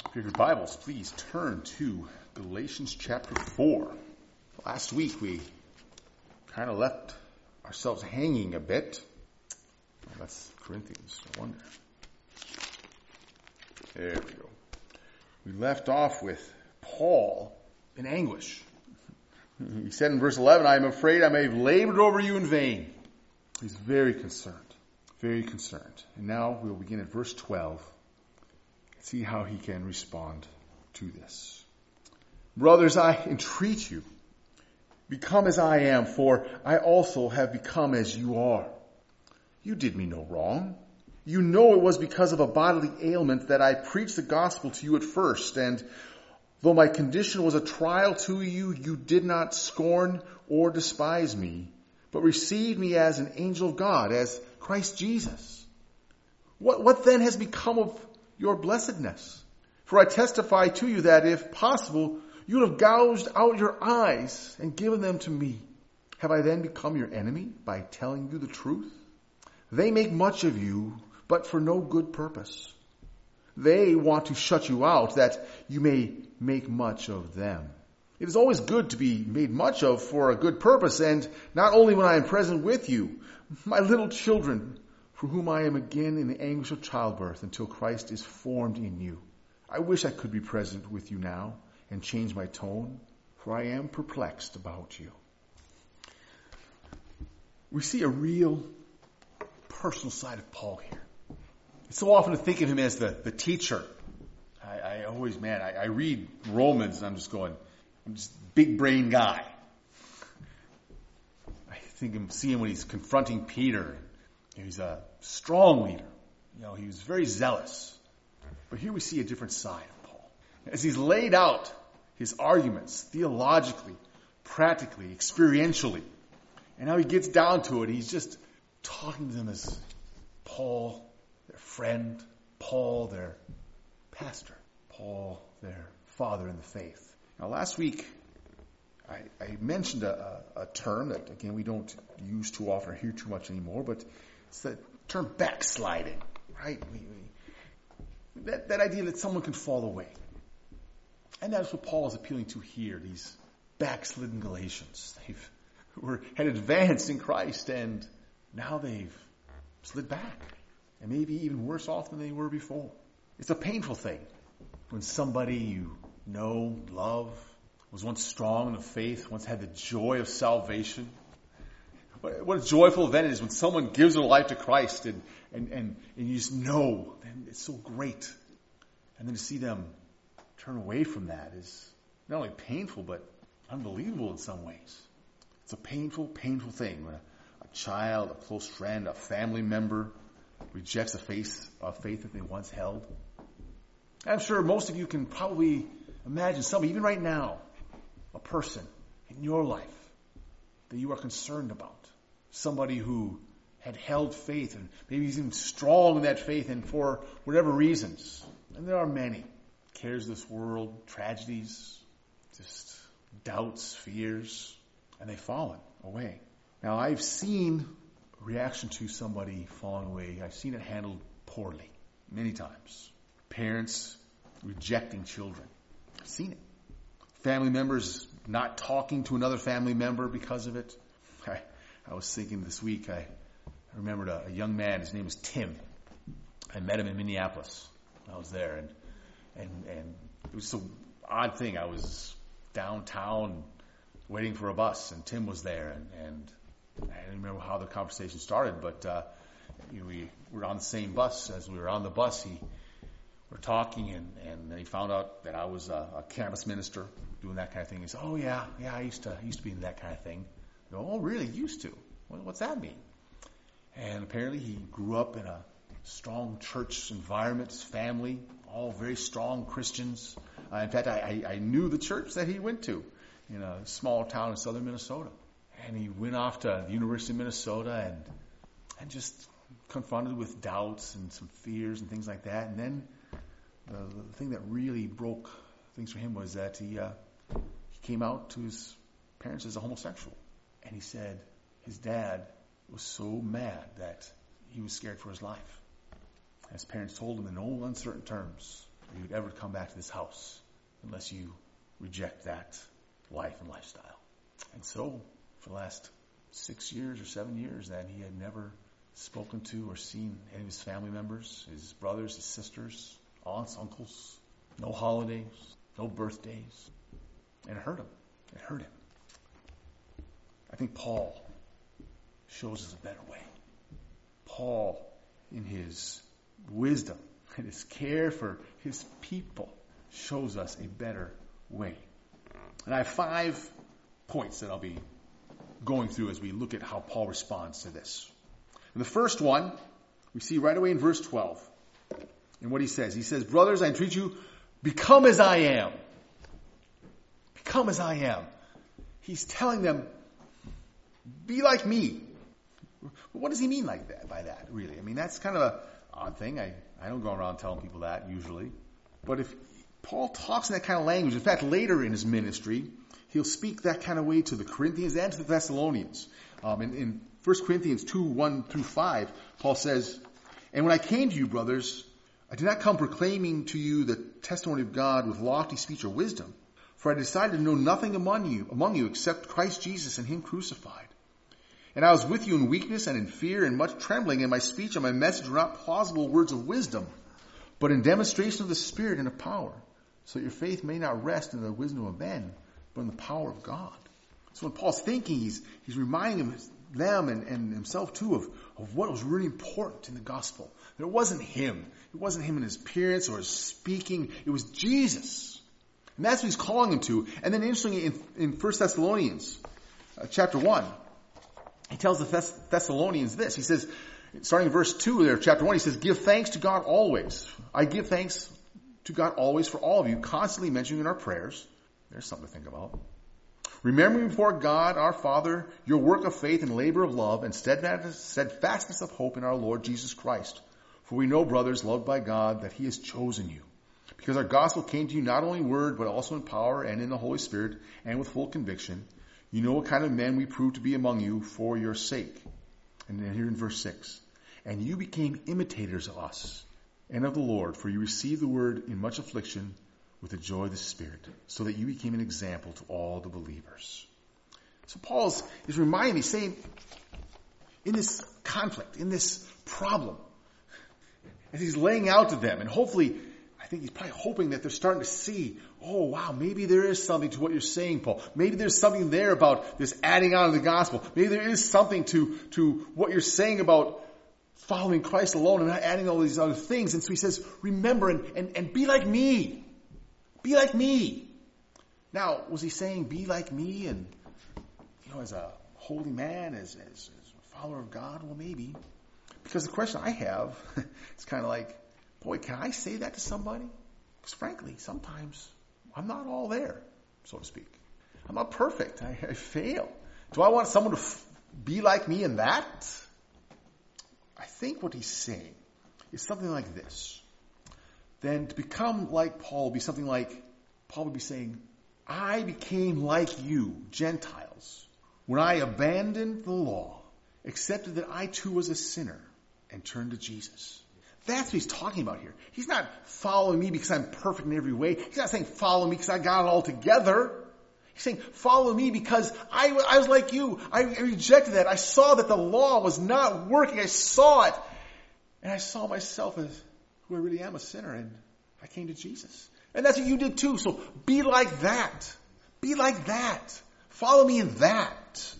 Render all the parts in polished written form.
If you have your Bibles, please turn to Galatians chapter 4. Last week we kind of left ourselves hanging a bit. Oh, that's Corinthians, no wonder. There we go. We left off with Paul in anguish. He said in verse 11, I am afraid I may have labored over you in vain. He's very concerned. Very concerned. And now we'll begin at verse 12. See how he can respond to this. Brothers, I entreat you, become as I am, for I also have become as you are. You did me no wrong. You know it was because of a bodily ailment that I preached the gospel to you at first, and though my condition was a trial to you, you did not scorn or despise me, but received me as an angel of God, as Christ Jesus. What then has become of your blessedness? For I testify to you that if possible, you would have gouged out your eyes and given them to me. Have I then become your enemy by telling you the truth? They make much of you, but for no good purpose. They want to shut you out that you may make much of them. It is always good to be made much of for a good purpose, and not only when I am present with you, my little children, for whom I am again in the anguish of childbirth until Christ is formed in you. I wish I could be present with you now and change my tone, for I am perplexed about you. We see a real personal side of Paul here. It's so often to think of him as the teacher. I read Romans and I'm just big brain guy. I see him when he's confronting Peter. He's a strong leader. He was very zealous. But here we see a different side of Paul. As he's laid out his arguments theologically, practically, experientially, and how he gets down to it, he's just talking to them as Paul, their friend, Paul, their pastor, Paul, their father in the faith. Now last week, I mentioned a term that, again, we don't use too often or hear too much anymore, but it's the term backsliding, right? That idea that someone can fall away. And that's what Paul is appealing to here, these backslidden Galatians. Had advanced in Christ, and now they've slid back. And maybe even worse off than they were before. It's a painful thing when somebody you know, love, was once strong in the faith, once had the joy of salvation. What a joyful event it is when someone gives their life to Christ and you just know, and it's so great. And then to see them turn away from that is not only painful, but unbelievable in some ways. It's a painful, painful thing when a child, a close friend, a family member rejects a faith that they once held. I'm sure most of you can probably imagine somebody, even right now, a person in your life that you are concerned about. Somebody who had held faith and maybe he's even strong in that faith, and for whatever reasons, and there are many, cares of this world, tragedies, just doubts, fears, and they've fallen away. Now I've seen a reaction to somebody falling away. I've seen it handled poorly many times. Parents rejecting children. I've seen it. Family members not talking to another family member because of it. I was thinking this week, I remembered a young man, his name was Tim. I met him in Minneapolis. I was there, and it was an odd thing. I was downtown waiting for a bus, and Tim was there, and I don't remember how the conversation started, but we were on the same bus. As we were on the bus, we were talking, and then he found out that I was a campus minister, doing that kind of thing. He said, "Oh yeah, I used to be in that kind of thing." I go, "Oh really? Used to? What's that mean?" And apparently he grew up in a strong church environment, his family, all very strong Christians. In fact, I knew the church that he went to in a small town in southern Minnesota. And he went off to the University of Minnesota and just confronted with doubts and some fears and things like that. And then the thing that really broke things for him was that he came out to his parents as a homosexual. And he said his dad was so mad that he was scared for his life. His parents told him in no uncertain terms, or you'd ever come back to this house unless you reject that life and lifestyle. And so, for the last 6 years or 7 years, then he had never spoken to or seen any of his family members, his brothers, his sisters, aunts, uncles, no holidays, no birthdays. And it hurt him. It hurt him. I think Paul shows us a better way. Paul, in his wisdom and his care for his people, shows us a better way. And I have 5 points that I'll be going through as we look at how Paul responds to this. And the first one, we see right away in verse 12. And what he says, brothers, I entreat you, become as I am. Become as I am. He's telling them, be like me. What does he mean by that, really? I mean, that's kind of an odd thing. I don't go around telling people that usually. But if Paul talks in that kind of language, in fact, later in his ministry, he'll speak that kind of way to the Corinthians and to the Thessalonians. In 1 Corinthians 2, 1 through 5, Paul says, and when I came to you, brothers, I did not come proclaiming to you the testimony of God with lofty speech or wisdom, for I decided to know nothing among you except Christ Jesus and him crucified. And I was with you in weakness and in fear and much trembling, and my speech and my message were not plausible words of wisdom, but in demonstration of the Spirit and of power, so that your faith may not rest in the wisdom of men, but in the power of God. So when Paul's thinking, he's reminding them and himself too of what was really important in the gospel. That it wasn't him. It wasn't him in his appearance or his speaking. It was Jesus. And that's what he's calling him to. And then interestingly, in 1 Thessalonians chapter 1, he tells the Thessalonians this. He says, starting in verse 2 there, chapter 1, he says, give thanks to God always. I give thanks to God always for all of you, constantly mentioning in our prayers. There's something to think about. Remembering before God our Father your work of faith and labor of love and steadfastness of hope in our Lord Jesus Christ. For we know, brothers, loved by God, that he has chosen you. Because our gospel came to you not only in word, but also in power and in the Holy Spirit and with full conviction. You know what kind of men we proved to be among you for your sake. And then here in verse 6. And you became imitators of us and of the Lord, for you received the word in much affliction with the joy of the Spirit, so that you became an example to all the believers. So Paul is reminding me, saying, in this conflict, in this problem, as he's laying out to them, and hopefully, I think he's probably hoping that they're starting to see, oh wow, maybe there is something to what you're saying, Paul. Maybe there's something there about this adding on of the gospel. Maybe there is something to what you're saying about following Christ alone and not adding all these other things. And so he says, remember and be like me. Be like me. Now, was he saying be like me and, as a holy man, as a follower of God? Well, maybe. Because the question I have is kind of like, boy, can I say that to somebody? Because frankly, sometimes I'm not all there, so to speak. I'm not perfect. I fail. Do I want someone to be like me in that? I think what he's saying is something like this. Then to become like Paul would be something like, Paul would be saying, I became like you, Gentiles, when I abandoned the law, accepted that I too was a sinner, and turned to Jesus. That's what he's talking about here. He's not following me because I'm perfect in every way. He's not saying follow me because I got it all together. He's saying follow me because I was like you. I rejected that. I saw that the law was not working. I saw it. And I saw myself as who I really am, a sinner, and I came to Jesus. And that's what you did too. So be like that. Be like that. Follow me in that.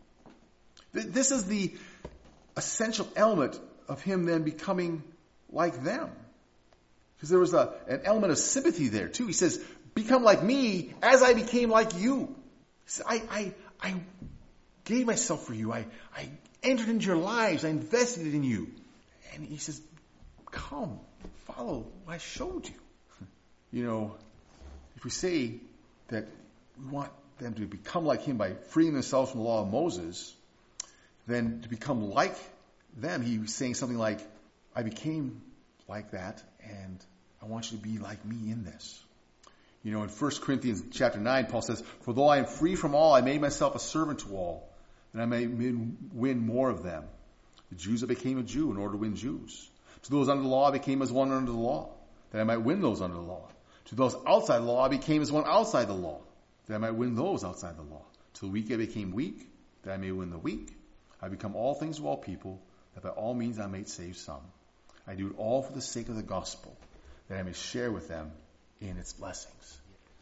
This is the essential element of him then becoming like them. Because there was an element of sympathy there too. He says, become like me as I became like you. He says, I gave myself for you. I entered into your lives. I invested in you. And he says, come, follow what I showed you. If we say that we want them to become like him by freeing themselves from the law of Moses, then to become like them, he was saying something like, I became like that, and I want you to be like me in this. In 1 Corinthians chapter 9, Paul says, for though I am free from all, I made myself a servant to all, that I may win more of them. The Jews I became a Jew in order to win Jews. To those under the law I became as one under the law, that I might win those under the law. To those outside the law, I became as one outside the law, that I might win those outside the law. To the weak I became weak, that I may win the weak. I become all things to all people, that by all means I may save some. I do it all for the sake of the gospel, that I may share with them in its blessings.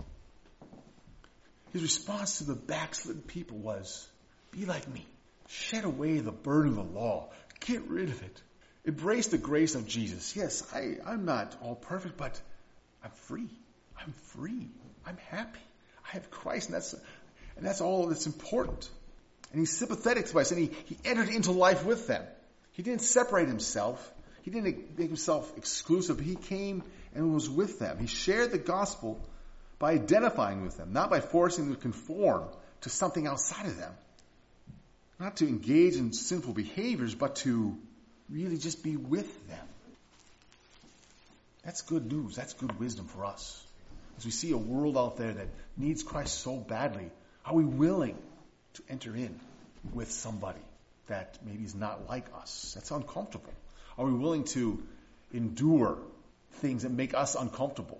His response to the backslidden people was, be like me. Shed away the burden of the law. Get rid of it. Embrace the grace of Jesus. Yes, I'm not all perfect, but I'm free. I'm free. I'm happy. I have Christ, and that's all that's important. And he's sympathetic to us, and he entered into life with them. He didn't separate himself. He didn't make himself exclusive. He came and was with them. He shared the gospel by identifying with them, not by forcing them to conform to something outside of them. Not to engage in sinful behaviors, but to really just be with them. That's good news. That's good wisdom for us. As we see a world out there that needs Christ so badly, are we willing to enter in with somebody that maybe is not like us? That's uncomfortable. Are we willing to endure things that make us uncomfortable?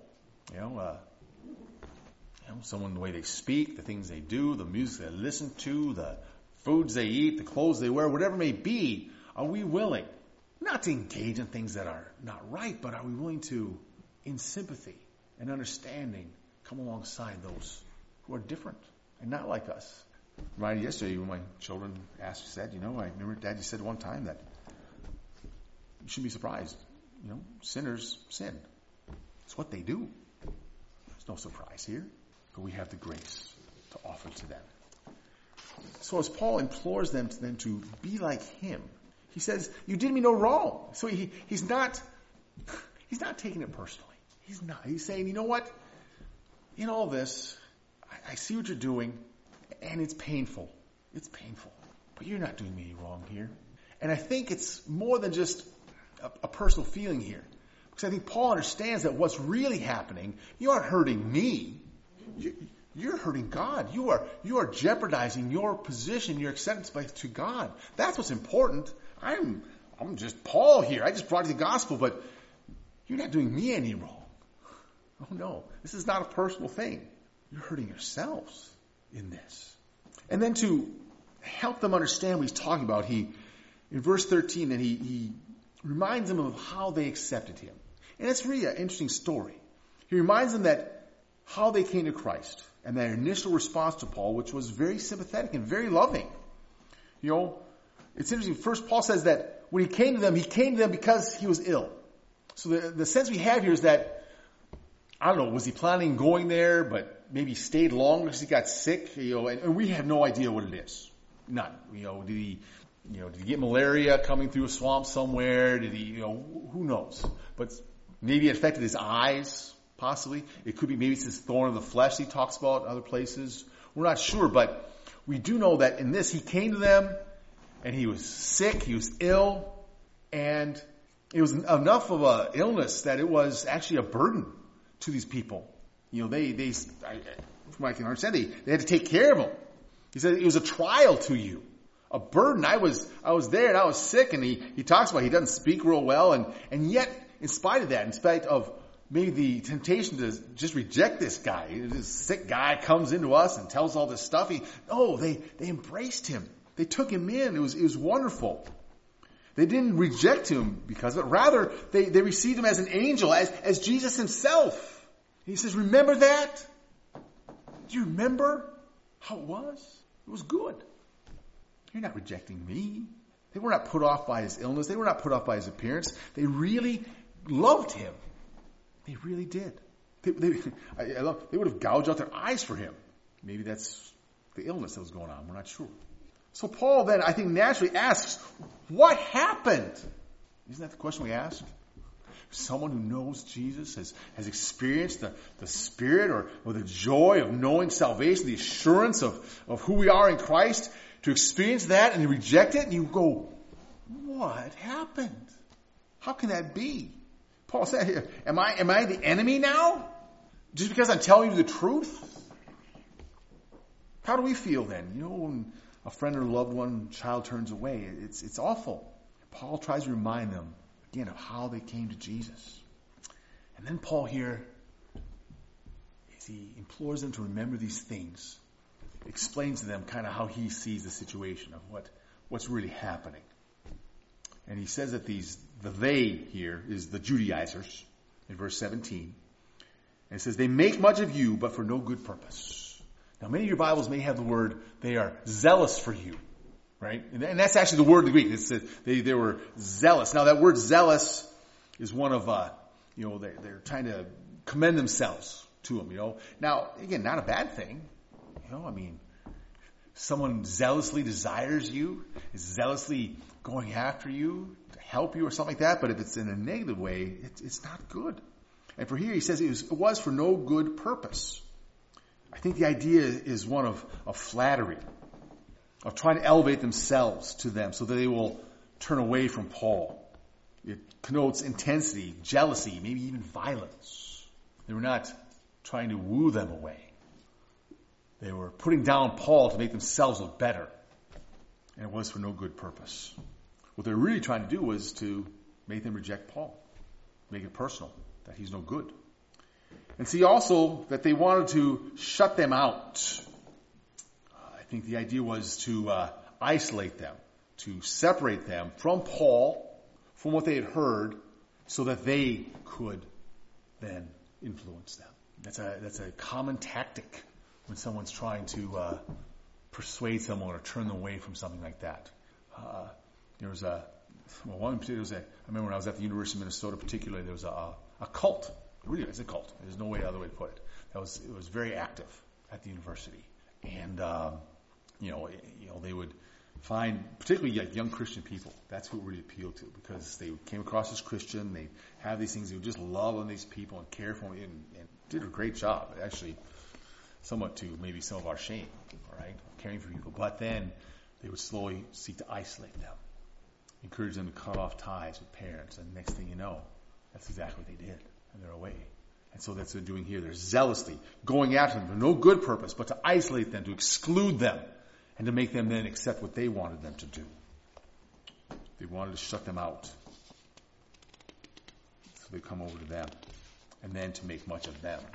Someone, the way they speak, the things they do, the music they listen to, the foods they eat, the clothes they wear, whatever it may be, are we willing not to engage in things that are not right, but are we willing to, in sympathy and understanding, come alongside those who are different and not like us? Reminded yesterday when my children said, I remember Dad, you said one time that you shouldn't be surprised. Sinners sin. It's what they do. There's no surprise here. But we have the grace to offer to them. So as Paul implores them to be like him, he says, you did me no wrong. So he's not taking it personally. He's not. He's saying, you know what? In all this, I see what you're doing, and it's painful. It's painful. But you're not doing me any wrong here. And I think it's more than just a personal feeling here. Because I think Paul understands that what's really happening, you aren't hurting me. You're hurting God. You are jeopardizing your position, your acceptance to God. That's what's important. I'm just Paul here. I just brought you the gospel, but you're not doing me any wrong. Oh no, this is not a personal thing. You're hurting yourselves in this. And then to help them understand what he's talking about, in verse 13, then he reminds them of how they accepted him. And it's really an interesting story. He reminds them that how they came to Christ and their initial response to Paul, which was very sympathetic and very loving. It's interesting. First, Paul says that when he came to them because he was ill. So the sense we have here is that, I don't know, was he planning on going there, but maybe he stayed longer because he got sick? And we have no idea what it is. None. Did he get malaria coming through a swamp somewhere? Did he, who knows? But maybe it affected his eyes. Possibly. It could be maybe it's this thorn of the flesh he talks about in other places. We're not sure, but we do know that in this, he came to them and he was sick, he was ill, and it was enough of an illness that it was actually a burden to these people. From what I can understand, they had to take care of him. He said it was a trial to you, a burden. I was there and I was sick, and he talks about he doesn't speak real well, and yet, in spite of that, in spite of maybe the temptation to just reject this guy. This sick guy comes into us and tells all this stuff. They embraced him. They took him in. It was wonderful. They didn't reject him because of it. Rather, they received him as an angel, as Jesus himself. He says, remember that? Do you remember how it was? It was good. You're not rejecting me. They were not put off by his illness. They were not put off by his appearance. They really loved him. They really did. They would have gouged out their eyes for him. Maybe that's the illness that was going on. We're not sure. So Paul then, I think, naturally asks, what happened? Isn't that the question we ask? Someone who knows Jesus has experienced the Spirit or the joy of knowing salvation, the assurance of who we are in Christ, to experience that and you reject it and you go, what happened? How can that be? Paul said here, am I the enemy now? Just because I'm telling you the truth? How do we feel then? When a friend or loved one, child turns away, it's awful. Paul tries to remind them, again, of how they came to Jesus. And then Paul here, as he implores them to remember these things, explains to them kind of how he sees the situation of what's really happening. And he says that the they here is the Judaizers in verse 17. And it says, they make much of you, but for no good purpose. Now, many of your Bibles may have the word, they are zealous for you, right? And that's actually the word in the Greek. It's that they were zealous. Now, that word zealous is one of, they're trying to commend themselves to him, Now, again, not a bad thing. Someone zealously desires you, is zealously going after you to help you or something like that, but if it's in a negative way, it's not good. And for here, he says it was for no good purpose. I think the idea is one of flattery, of trying to elevate themselves to them so that they will turn away from Paul. It connotes intensity, jealousy, maybe even violence. They were not trying to woo them away. They were putting down Paul to make themselves look better. And it was for no good purpose. What they're really trying to do was to make them reject Paul. Make it personal, that he's no good. And see also that they wanted to shut them out. I think the idea was to isolate them, to separate them from Paul, from what they had heard, so that they could then influence them. That's a common tactic when someone's trying to persuade someone or turn them away from something like that. I remember when I was at the University of Minnesota, particularly, there was a cult. It really is a cult. There's no other way to put it. It was very active at the university, and they would find, particularly young Christian people. That's who it really appealed to, because they came across as Christian. They have these things. They would just love on these people and care for them, and did a great job, actually, somewhat to maybe some of our shame, all right, caring for people. But then they would slowly seek to isolate them, encourage them to cut off ties with parents, and next thing you know, that's exactly what they did, and they're away. And so that's what they're doing here. They're zealously going after them for no good purpose, but to isolate them, to exclude them, and to make them then accept what they wanted them to do. They wanted to shut them out. So they come over to them, and then to make much of them.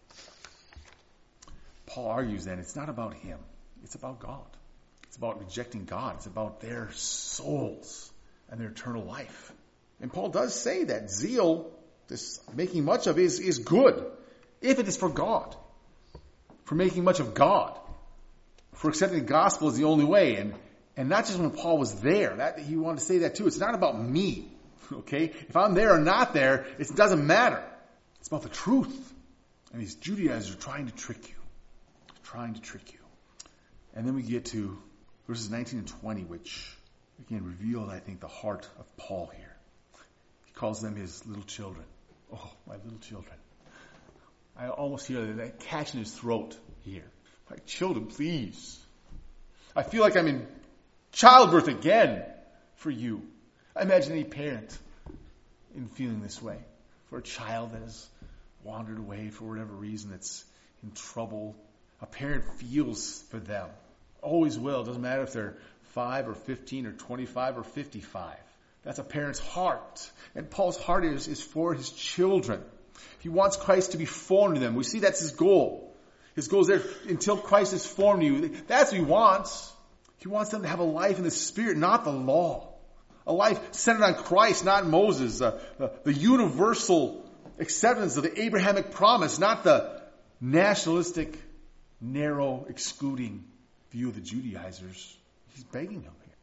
Paul argues then it's not about him. It's about God. It's about rejecting God. It's about their souls and their eternal life. And Paul does say that zeal, this making much of, is good if it is for God, for making much of God, for accepting the gospel as the only way. And not just when Paul was there. That he wanted to say that too. It's not about me. Okay? If I'm there or not there, it doesn't matter. It's about the truth. And these Judaizers are trying to trick you. Trying to trick you. And then we get to verses 19 and 20, which again revealed, I think, the heart of Paul here. He calls them his little children. Oh, my little children. I almost hear that catch in his throat here. My children, please. I feel like I'm in childbirth again for you. I imagine any parent in feeling this way for a child that has wandered away for whatever reason, that's in trouble. A parent feels for them. Always will. It doesn't matter if they're 5 or 15 or 25 or 55. That's a parent's heart. And Paul's heart is for his children. He wants Christ to be formed in them. We see that's his goal. His goal is there until Christ is formed in you. That's what he wants. He wants them to have a life in the Spirit, not the law. A life centered on Christ, not Moses. The universal acceptance of the Abrahamic promise, not the nationalistic, narrow, excluding view of the Judaizers. He's begging them here.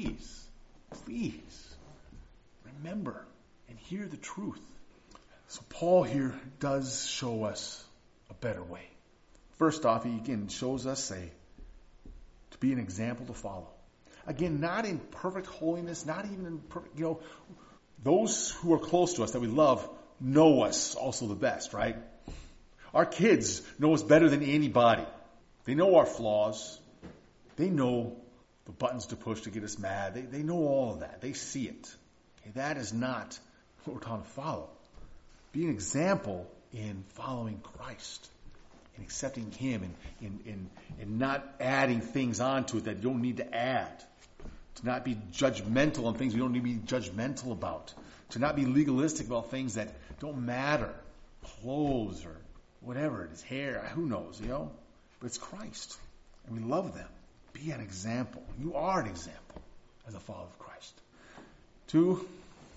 Please, remember and hear the truth. So Paul here does show us a better way. First off, he again shows us to be an example to follow. Again, not in perfect holiness, not even in perfect, those who are close to us that we love know us also the best, right? Our kids know us better than anybody. They know our flaws. They know the buttons to push to get us mad. They know all of that. They see it. Okay, that is not what we're trying to follow. Be an example in following Christ, in accepting Him, in not adding things onto it that you don't need to add. To not be judgmental on things you don't need to be judgmental about. To not be legalistic about things that don't matter. clothes or whatever it is, hair, who knows, But it's Christ. And we love them. Be an example. You are an example as a follower of Christ. 2,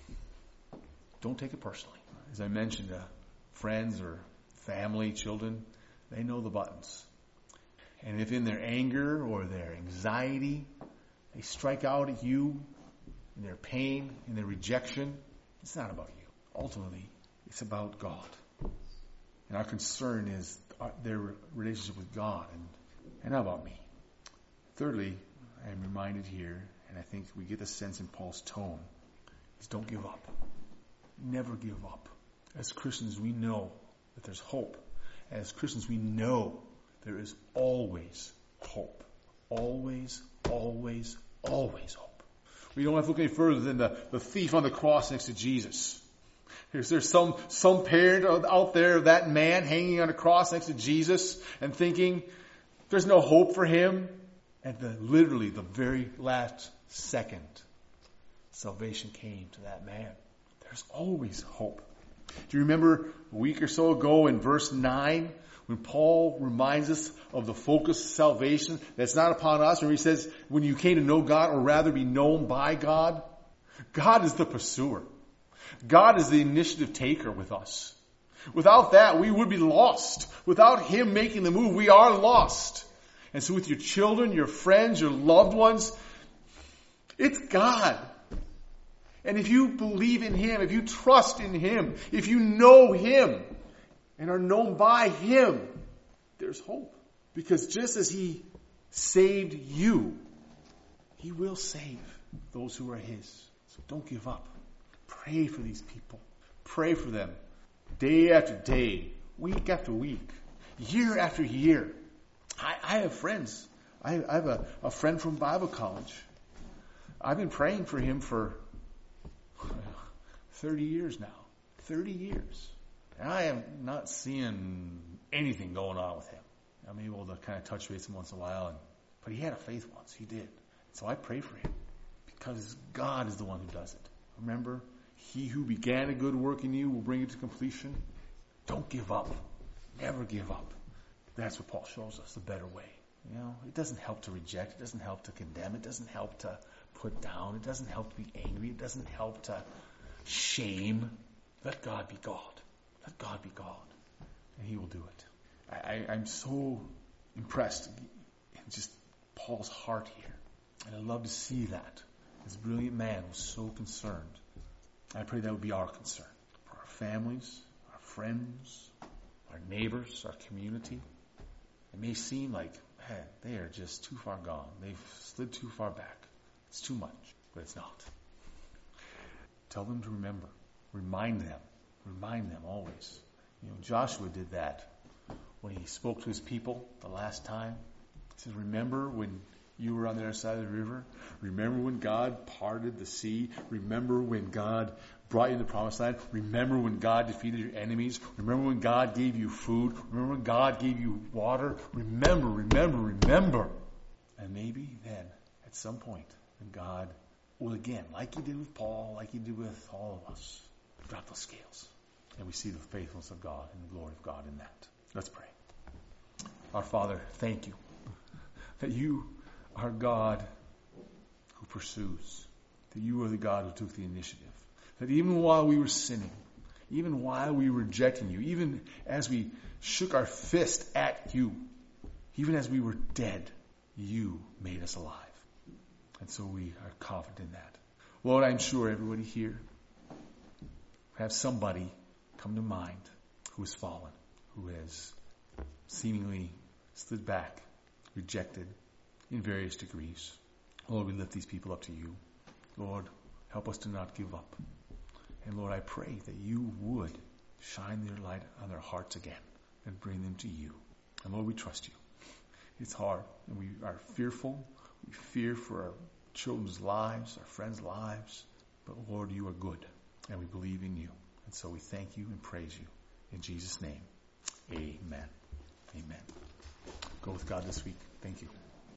don't take it personally. As I mentioned, friends or family, children, they know the buttons. And if in their anger or their anxiety, they strike out at you in their pain, in their rejection, it's not about you. Ultimately, it's about God. And our concern is their relationship with God and not about me. Thirdly, I am reminded here, and I think we get the sense in Paul's tone, is don't give up. Never give up. As Christians, we know that there's hope. As Christians, we know there is always hope. Always, always, always hope. We don't have to look any further than the thief on the cross next to Jesus. Is there some parent out there of that man hanging on a cross next to Jesus and thinking there's no hope for him? At literally the very last second, salvation came to that man. There's always hope. Do you remember a week or so ago in verse 9 when Paul reminds us of the focus of salvation that's not upon us, when he says, when you came to know God, or rather be known by God? God is the pursuer. God is the initiative taker with us. Without that, we would be lost. Without Him making the move, we are lost. And so with your children, your friends, your loved ones, it's God. And if you believe in Him, if you trust in Him, if you know Him and are known by Him, there's hope. Because just as He saved you, He will save those who are His. So don't give up. Pray for these people. Pray for them day after day, week after week, year after year. I have friends. I have a friend from Bible college. I've been praying for him for 30 years now. 30 years. And I am not seeing anything going on with him. I'm able to kind of touch base him once in a while. But he had a faith once. He did. So I pray for him. Because God is the one who does it. Remember, He who began a good work in you will bring it to completion. Don't give up. Never give up. That's what Paul shows us, the better way. It doesn't help to reject. It doesn't help to condemn. It doesn't help to put down. It doesn't help to be angry. It doesn't help to shame. Let God be God. Let God be God. And He will do it. I'm so impressed in just Paul's heart here. And I love to see that. This brilliant man was so concerned. I pray that would be our concern. For our families, our friends, our neighbors, our community. It may seem like, man, they are just too far gone. They've slid too far back. It's too much. But it's not. Tell them to remember. Remind them. Remind them always. Joshua did that when he spoke to his people the last time. He said, remember when you were on the other side of the river? Remember when God parted the sea? Remember when God brought you in the promised land? Remember when God defeated your enemies? Remember when God gave you food? Remember when God gave you water? Remember, remember, remember. And maybe then, at some point, when God will again, like He did with Paul, like He did with all of us, drop those scales. And we see the faithfulness of God and the glory of God in that. Let's pray. Our Father, thank You that You are God who pursues. That You are the God who took the initiative. That even while we were sinning, even while we were rejecting You, even as we shook our fist at You, even as we were dead, You made us alive. And so we are confident in that. Lord, I'm sure everybody here have somebody come to mind who has fallen, who has seemingly slid back, rejected in various degrees. Lord, we lift these people up to You. Lord, help us to not give up. And Lord, I pray that You would shine your light on their hearts again and bring them to You. And Lord, we trust You. It's hard, and we are fearful. We fear for our children's lives, our friends' lives. But Lord, You are good, and we believe in You. And so we thank You and praise You. In Jesus' name, amen. Amen. Go with God this week. Thank you.